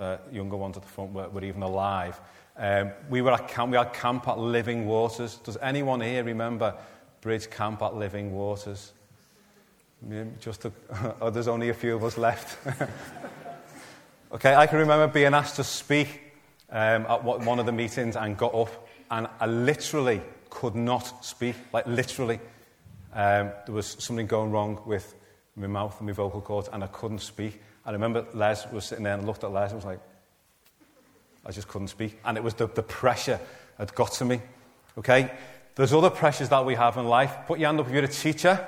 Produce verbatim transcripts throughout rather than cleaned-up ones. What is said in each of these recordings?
uh, younger ones at the front were, were even alive. Um, we were at camp. We had camp at Living Waters. Does anyone here remember Bridge Camp at Living Waters? Just a, oh, there's only a few of us left. Okay, I can remember being asked to speak um, at one of the meetings and got up, and I literally could not speak. Like literally, um, there was something going wrong with my mouth and my vocal cords, and I couldn't speak. I remember Les was sitting there and looked at Les and was like, I just couldn't speak. And it was the, the pressure had got to me. Okay? There's other pressures that we have in life. Put your hand up if you're a teacher.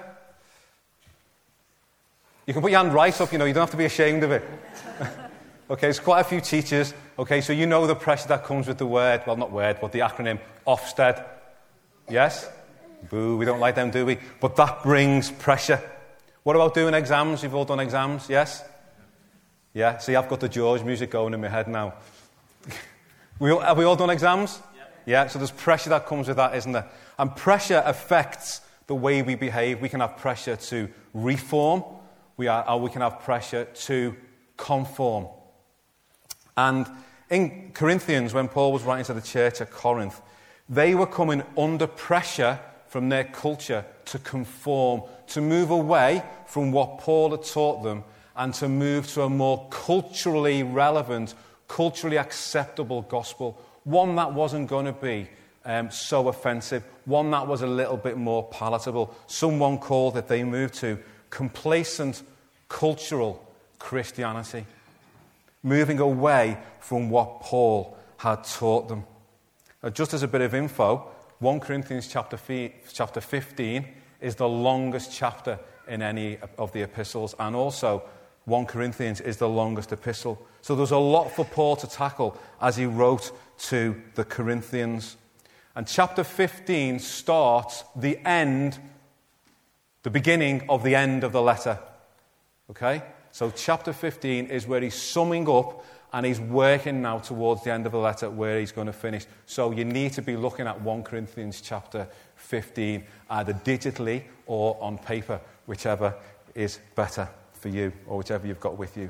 You can put your hand right up, you know, you don't have to be ashamed of it. Okay, there's quite a few teachers. Okay, so you know the pressure that comes with the word, well, not word, but the acronym Ofsted. Yes? Boo, we don't like them, do we? But that brings pressure. What about doing exams? You've all done exams, yes? Yeah, see, I've got the George music going in my head now. we all, have we all done exams? Yeah. Yeah, so there's pressure that comes with that, isn't there? And pressure affects the way we behave. We can have pressure to reform, we are, or we can have pressure to conform. And in Corinthians, when Paul was writing to the church at Corinth, they were coming under pressure from their culture to conform, to move away from what Paul had taught them and to move to a more culturally relevant, culturally acceptable gospel, one that wasn't going to be um, so offensive, one that was a little bit more palatable. Someone called it, they moved to complacent cultural Christianity, moving away from what Paul had taught them. Now, just as a bit of info, First Corinthians chapter fifteen is the longest chapter in any of the epistles, and also First Corinthians is the longest epistle. So there's a lot for Paul to tackle as he wrote to the Corinthians. And chapter fifteen starts the end, the beginning of the end of the letter. Okay? So chapter fifteen is where he's summing up and he's working now towards the end of the letter where he's going to finish. So you need to be looking at First Corinthians chapter fifteen, either digitally or on paper, whichever is better for you or whichever you've got with you.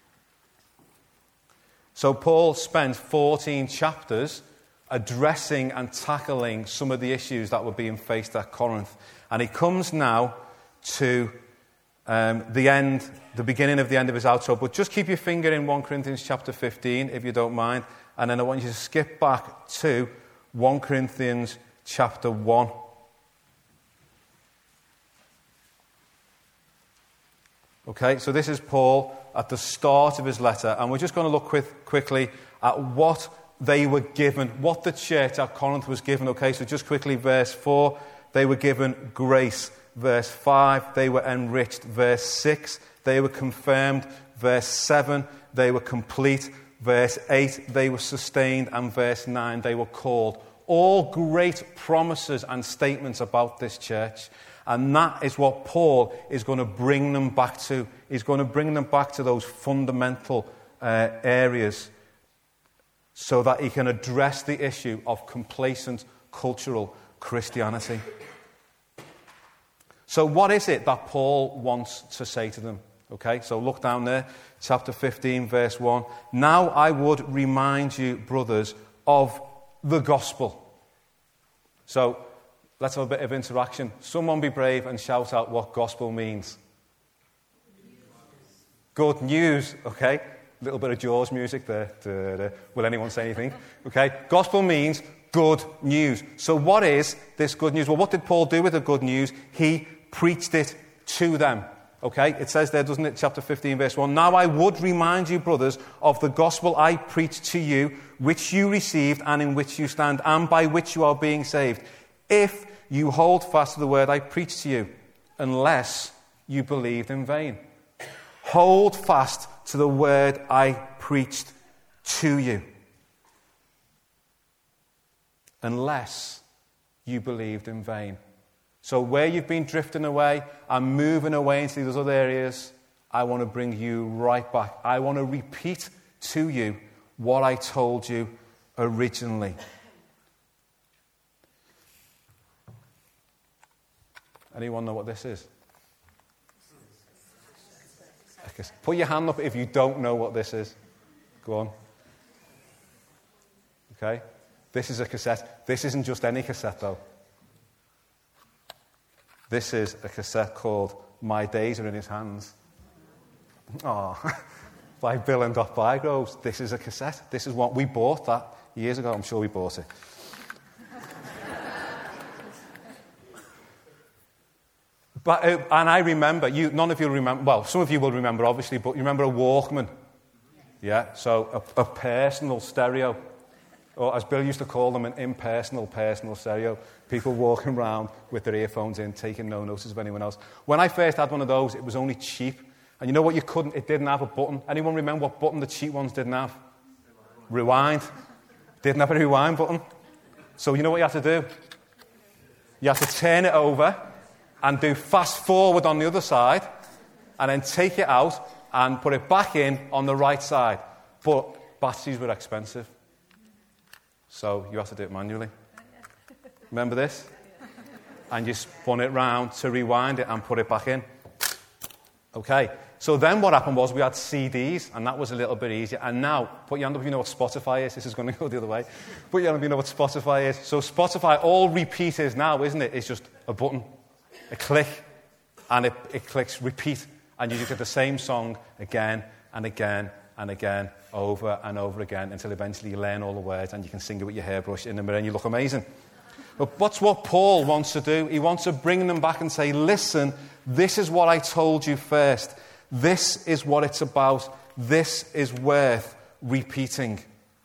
So Paul spent fourteen chapters addressing and tackling some of the issues that were being faced at Corinth. And he comes now to um, the end, the beginning of the end of his outro. But just keep your finger in First Corinthians chapter fifteen, if you don't mind. And then I want you to skip back to First Corinthians chapter one. Okay, so this is Paul at the start of his letter. And we're just going to look quick, quickly at what they were given, what the church at Corinth was given. Okay, so just quickly, verse four, they were given grace. Verse five, they were enriched. Verse six, they were confirmed. Verse seven, they were complete. Verse eight, they were sustained. And verse nine, they were called. All great promises and statements about this church. And that is what Paul is going to bring them back to. He's going to bring them back to those fundamental uh, areas so that he can address the issue of complacent cultural Christianity. So what is it that Paul wants to say to them? Okay, so look down there, chapter fifteen, verse one. Now I would remind you, brothers, of the gospel. So let's have a bit of interaction. Someone be brave and shout out what gospel means. Good news, okay? A little bit of Jaws music there. Da-da. Will anyone say anything? Okay, gospel means good news. So what is this good news? Well, what did Paul do with the good news? He preached it to them. Okay, it says there, doesn't it, chapter fifteen, verse one. Now I would remind you, brothers, of the gospel I preached to you, which you received and in which you stand, and by which you are being saved, if you hold fast to the word I preached to you, unless you believed in vain. Hold fast to the word I preached to you, unless you believed in vain. So where you've been drifting away and moving away into those other areas, I want to bring you right back. I want to repeat to you what I told you originally. Anyone know what this is? Put your hand up if you don't know what this is. Go on. Okay? This is a cassette. This isn't just any cassette, though. This is a cassette called My Days Are in His Hands. Oh, by Bill and Dot Bygroves. This is a cassette. This is what we bought that years ago. I'm sure we bought it. But, uh, and I remember, you, none of you remember, well, some of you will remember, obviously, but you remember a Walkman? Yeah, so a, a personal stereo. Or as Bill used to call them, an impersonal personal stereo. People walking around with their earphones in, taking no notice of anyone else. When I first had one of those, it was only cheap. And you know what you couldn't, it didn't have a button. Anyone remember what button the cheap ones didn't have? Rewind. Didn't have a rewind button. So you know what you have to do? You have to turn it over and do fast forward on the other side, and then take it out and put it back in on the right side. But batteries were expensive. So you have to do it manually. Remember this? And you spun it round to rewind it and put it back in. Okay. So then what happened was we had C Ds, and that was a little bit easier. And now, put your hand up if you know what Spotify is. This is going to go the other way. Put your hand up if you know what Spotify is. So Spotify, all repeat is now, isn't it? It's just a button, a click, and it, it clicks repeat. And you just get the same song again and again and again, over and over again, until eventually you learn all the words and you can sing it with your hairbrush in the mirror and you look amazing. But that's what Paul wants to do. He wants to bring them back and say, listen, this is what I told you first. This is what it's about. This is worth repeating.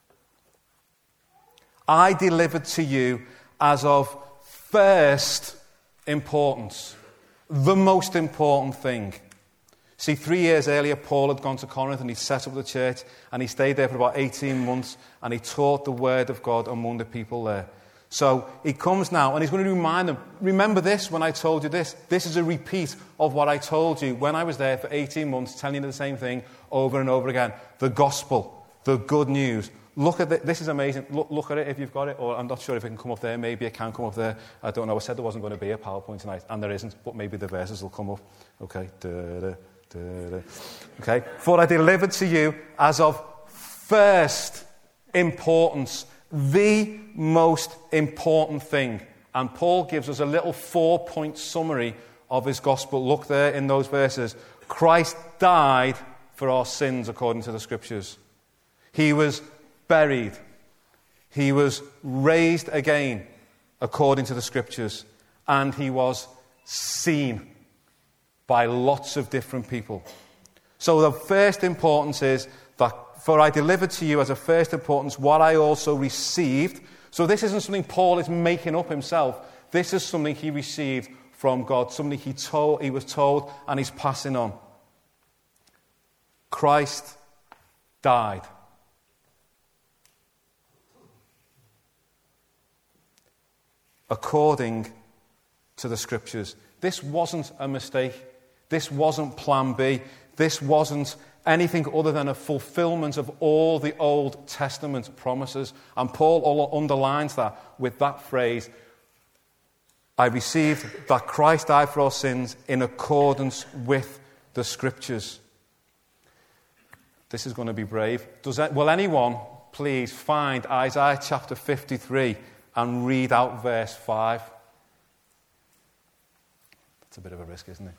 I delivered to you as of first importance, the most important thing. See, three years earlier, Paul had gone to Corinth and he set up the church, and he stayed there for about eighteen months, and he taught the word of God among the people there. So he comes now and he's going to remind them, remember this when I told you this. This is a repeat of what I told you when I was there for eighteen months, telling you the same thing over and over again. The gospel, the good news. Look at it. This is amazing. Look, look at it if you've got it. Or I'm not sure if it can come up there. Maybe it can come up there. I don't know. I said there wasn't going to be a PowerPoint tonight, and there isn't, but maybe the verses will come up. Okay. Da-da, da-da. Okay. For I delivered to you as of first importance, the most important thing. And Paul gives us a little four-point summary of his gospel. Look there in those verses. Christ died for our sins according to the Scriptures. He was buried. He was raised again according to the Scriptures. And he was seen by lots of different people. So the first importance is that for I delivered to you as a first importance what I also received. So this isn't something Paul is making up himself. This is something he received from God, something he told, he was told, and he's passing on. Christ died. According to the Scriptures. This wasn't a mistake. This wasn't plan B. This wasn't anything other than a fulfillment of all the Old Testament promises. And Paul underlines that with that phrase, I received that Christ died for our sins in accordance with the Scriptures. This is going to be brave. Does that, will anyone please find Isaiah chapter fifty-three and read out verse five? That's a bit of a risk, isn't it?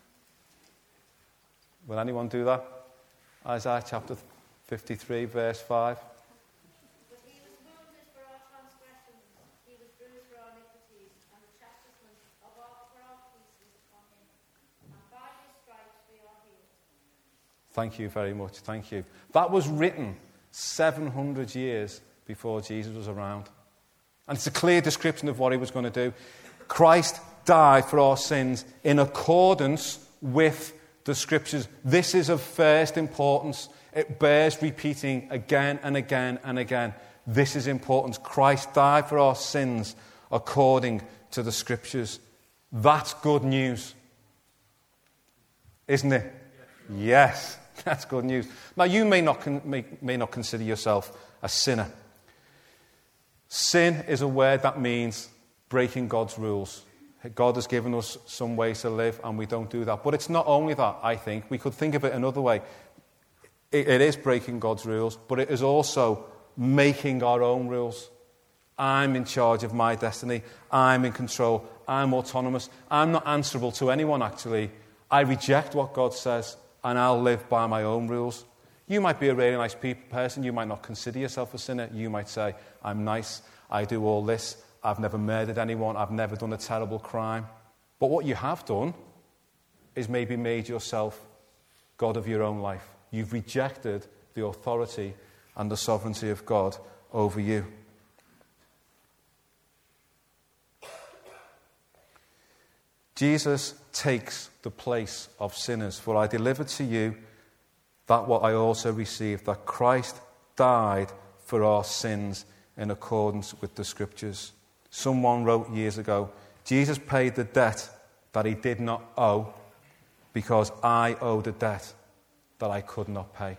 Will anyone do that? Isaiah chapter fifty-three, verse five. But he was wounded for our transgressions, he was bruised for our iniquities, and the chastisement of our, for our peace was upon him. And by his stripes we are healed. Thank you very much. Thank you. That was written seven hundred years before Jesus was around. And it's a clear description of what he was going to do. Christ died for our sins in accordance with the Scriptures. This is of first importance. It bears repeating again and again and again. This is important. Christ died for our sins according to the Scriptures. That's good news. Isn't it? Yes, yes, that's good news. Now, you may not, con- may, may not consider yourself a sinner. Sin is a word that means breaking God's rules. God has given us some ways to live, and we don't do that. But it's not only that, I think. We could think of it another way. It, it is breaking God's rules, but it is also making our own rules. I'm in charge of my destiny. I'm in control. I'm autonomous. I'm not answerable to anyone, actually. I reject what God says, and I'll live by my own rules. You might be a really nice pe- person. You might not consider yourself a sinner. You might say, I'm nice. I do all this. I've never murdered anyone. I've never done a terrible crime. But what you have done is maybe made yourself God of your own life. You've rejected the authority and the sovereignty of God over you. Jesus takes the place of sinners. For I delivered to you that what I also received, that Christ died for our sins in accordance with the Scriptures. Someone wrote years ago, Jesus paid the debt that he did not owe because I owed a debt that I could not pay.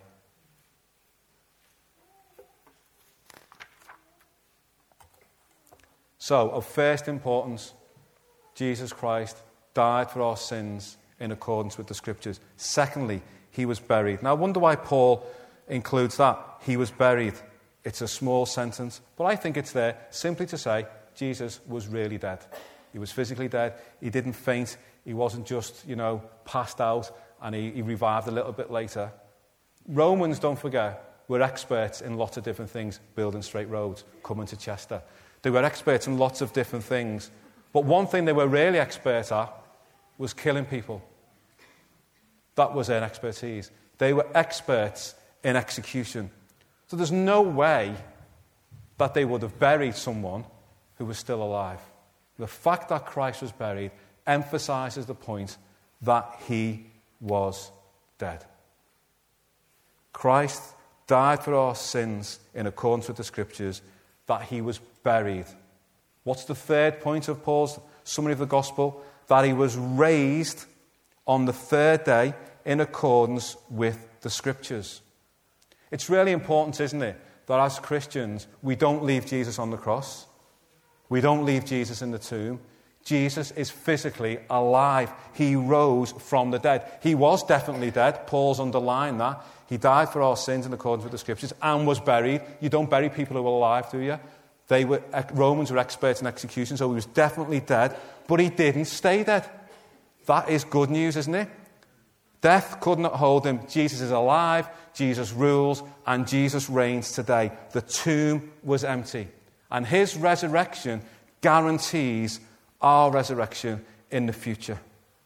So, of first importance, Jesus Christ died for our sins in accordance with the Scriptures. Secondly, he was buried. Now, I wonder why Paul includes that. He was buried. It's a small sentence, but I think it's there simply to say Jesus was really dead. He was physically dead. He didn't faint. He wasn't just, you know, passed out and he, he revived a little bit later. Romans, don't forget, were experts in lots of different things, building straight roads, coming to Chester. They were experts in lots of different things. But one thing they were really expert at was killing people. That was their expertise. They were experts in execution. So there's no way that they would have buried someone who was still alive. The fact that Christ was buried emphasizes the point that he was dead. Christ died for our sins in accordance with the Scriptures, that he was buried. What's the third point of Paul's summary of the gospel? That he was raised on the third day in accordance with the Scriptures. It's really important, isn't it, that as Christians, we don't leave Jesus on the cross. We don't leave Jesus in the tomb. Jesus is physically alive. He rose from the dead. He was definitely dead. Paul's underlined that. He died for our sins in accordance with the Scriptures and was buried. You don't bury people who are alive, do you? They were, Romans were experts in execution, so he was definitely dead, but he didn't stay dead. That is good news, isn't it? Death could not hold him. Jesus is alive, Jesus rules, and Jesus reigns today. The tomb was empty. And his resurrection guarantees our resurrection in the future.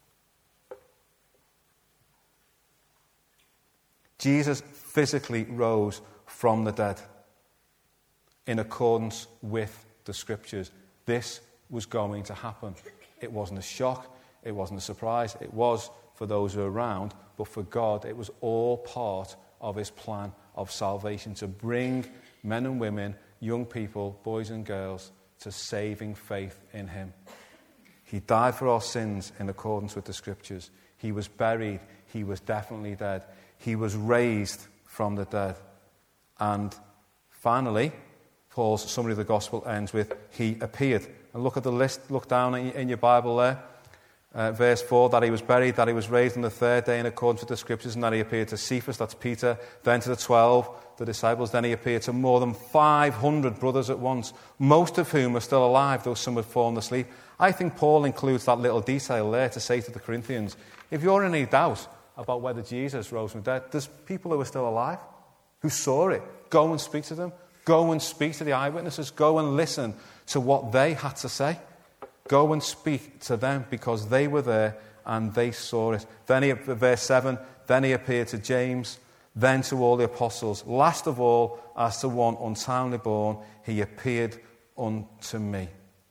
Jesus physically rose from the dead in accordance with the Scriptures. This was going to happen. It wasn't a shock. It wasn't a surprise. It was for those who were around, but for God, it was all part of his plan of salvation to bring men and women, young people, boys and girls, to saving faith in him. He died for our sins in accordance with the Scriptures. He was buried. He was definitely dead. He was raised from the dead. And finally, Paul's summary of the gospel ends with, he appeared. And look at the list, look down in your Bible there. Uh, verse four, that he was buried, that he was raised on the third day in accordance with the Scriptures, and that he appeared to Cephas, that's Peter, then to the twelve, the disciples, then he appeared to more than five hundred brothers at once, most of whom are still alive, though some had fallen asleep. I think Paul includes that little detail there to say to the Corinthians, if you're in any doubt about whether Jesus rose from the dead, there's people who are still alive, who saw it. Go and speak to them. Go and speak to the eyewitnesses. Go and listen to what they had to say. Go and speak to them because they were there and they saw it. Then he, verse seven, then he appeared to James, then to all the apostles. Last of all, as to one untimely born, he appeared unto me.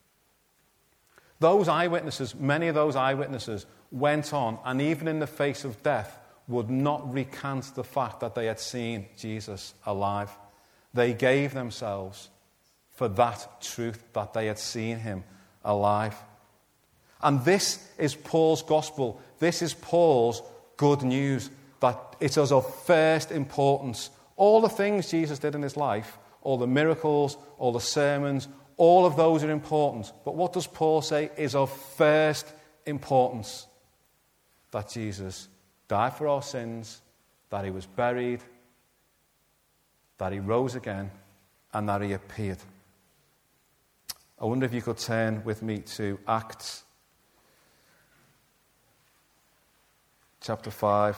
Those eyewitnesses, many of those eyewitnesses went on, and even in the face of death, would not recant the fact that they had seen Jesus alive. They gave themselves for that truth, that they had seen him alive. And this is Paul's gospel. This is Paul's good news, that it is of first importance. All the things Jesus did in his life, all the miracles, all the sermons, all of those are important. But what does Paul say is of first importance? That Jesus died for our sins, that he was buried, that he rose again, and that he appeared. I wonder if you could turn with me to Acts chapter five.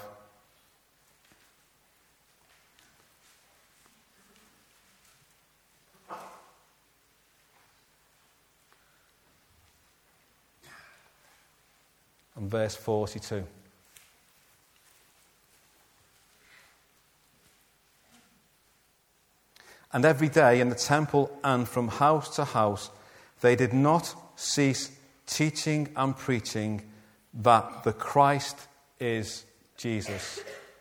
And verse forty-two. And every day in the temple and from house to house, they did not cease teaching and preaching that the Christ is Jesus.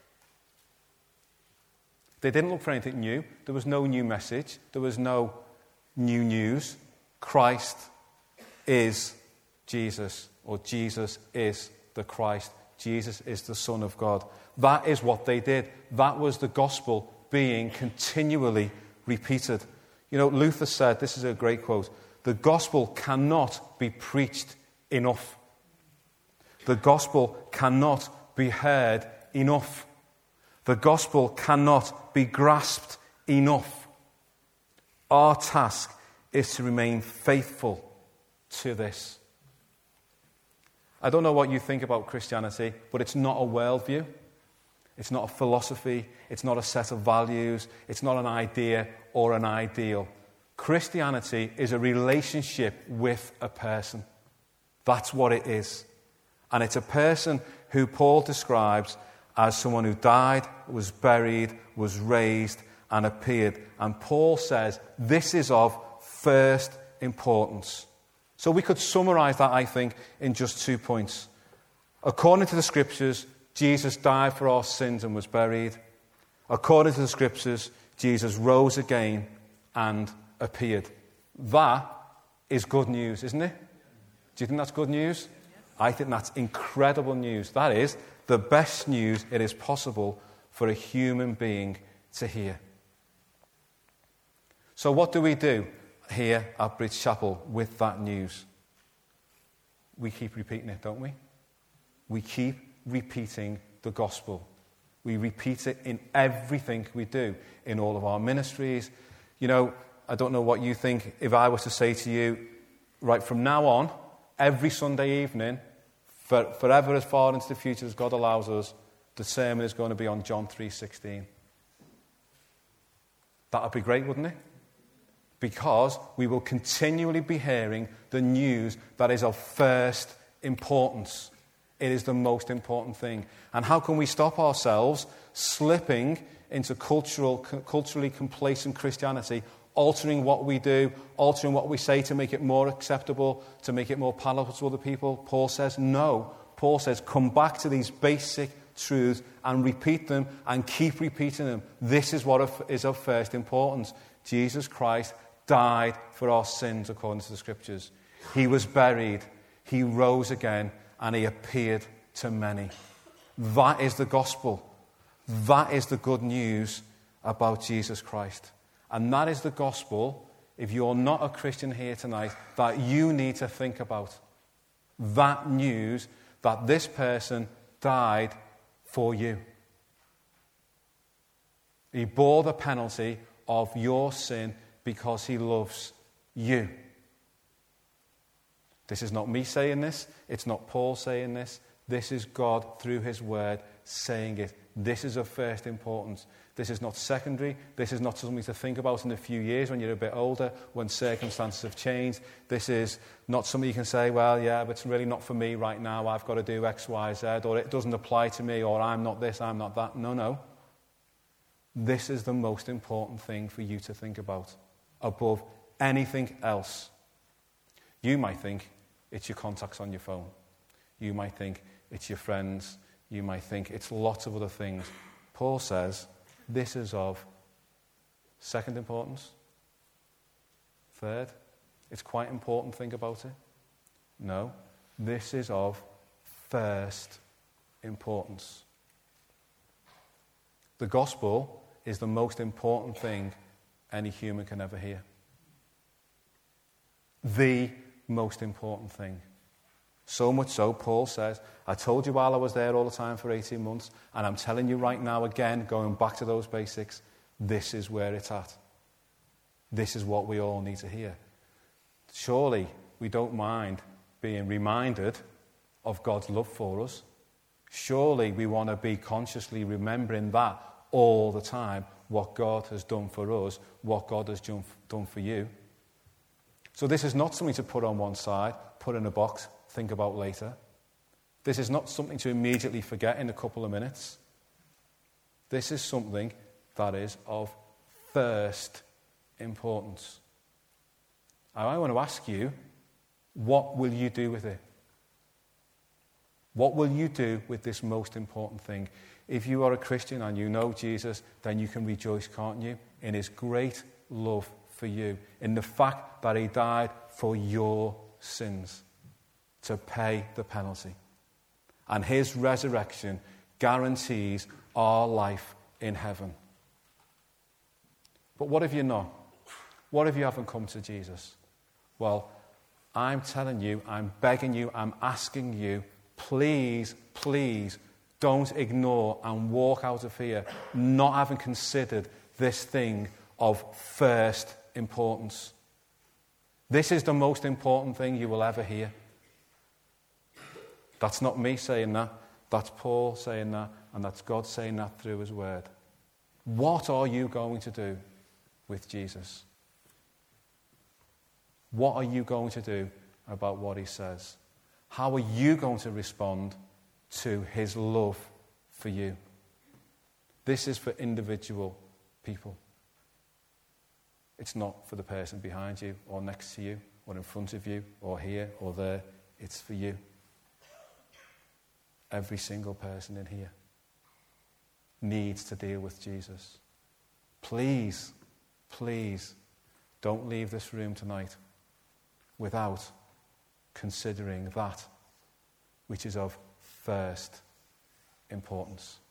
They didn't look for anything new. There was no new message. There was no new news. Christ is Jesus, or Jesus is the Christ. Jesus is the Son of God. That is what they did. That was the gospel being continually repeated. You know, Luther said, this is a great quote, the gospel cannot be preached enough. The gospel cannot be heard enough. The gospel cannot be grasped enough. Our task is to remain faithful to this. I don't know what you think about Christianity, but it's not a worldview. It's not a philosophy. It's not a set of values. It's not an idea or an ideal. Christianity is a relationship with a person. That's what it is. And it's a person who Paul describes as someone who died, was buried, was raised, and appeared. And Paul says this is of first importance. So we could summarize that, I think, in just two points. According to the Scriptures, Jesus died for our sins and was buried. According to the Scriptures, Jesus rose again and appeared. That is good news, isn't it? Do you think that's good news? I think that's incredible news. That is the best news it is possible for a human being to hear. So what do we do here at Bridge Chapel with that news? We keep repeating it, don't we? We keep repeating the gospel. We repeat it in everything we do, in all of our ministries. You know, I don't know what you think. If I was to say to you, right from now on, every Sunday evening, for, forever as far into the future as God allows us, the sermon is going to be on John three sixteen. That would be great, wouldn't it? Because we will continually be hearing the news that is of first importance. It is the most important thing. And how can we stop ourselves slipping into cultural, culturally complacent Christianity, altering what we do, altering what we say to make it more acceptable, to make it more palatable to other people? Paul says no. Paul says come back to these basic truths and repeat them and keep repeating them. This is what is of first importance. Jesus Christ died for our sins according to the Scriptures. He was buried. He rose again. And he appeared to many. That is the gospel. That is the good news about Jesus Christ. And that is the gospel, if you're not a Christian here tonight, that you need to think about. That news that this person died for you. He bore the penalty of your sin because he loves you. This is not me saying this. It's not Paul saying this. This is God, through his word, saying it. This is of first importance. This is not secondary. This is not something to think about in a few years when you're a bit older, when circumstances have changed. This is not something you can say, well, yeah, but it's really not for me right now. I've got to do X, Y, Z, or it doesn't apply to me, or I'm not this, I'm not that. No, no. This is the most important thing for you to think about above anything else. You might think it's your contacts on your phone. You might think it's your friends. You might think it's lots of other things. Paul says this is of second importance. Third, it's quite important, think about it. No, this is of first importance. The gospel is the most important thing any human can ever hear. The most important thing. So much so, Paul says, I told you while I was there all the time for eighteen months, and I'm telling you right now again, going back to those basics, this is where it's at. This is what we all need to hear. Surely we don't mind being reminded of God's love for us. Surely we want to be consciously remembering that all the time, what God has done for us, what God has done for you. So this is not something to put on one side, put in a box, think about later. This is not something to immediately forget in a couple of minutes. This is something that is of first importance. And I want to ask you, what will you do with it? What will you do with this most important thing? If you are a Christian and you know Jesus, then you can rejoice, can't you? In his great love for you, in the fact that he died for your sins to pay the penalty. And his resurrection guarantees our life in heaven. But what if you're not? What if you haven't come to Jesus? Well, I'm telling you, I'm begging you, I'm asking you, please, please don't ignore and walk out of here not having considered this thing of first importance. This is the most important thing you will ever hear. That's not me saying that. That's Paul saying that. And that's God saying that through his word. What are you going to do with Jesus? What are you going to do about what he says? How are you going to respond to his love for you? This is for individual people. It's not for the person behind you or next to you or in front of you or here or there. It's for you. Every single person in here needs to deal with Jesus. Please, please don't leave this room tonight without considering that which is of first importance.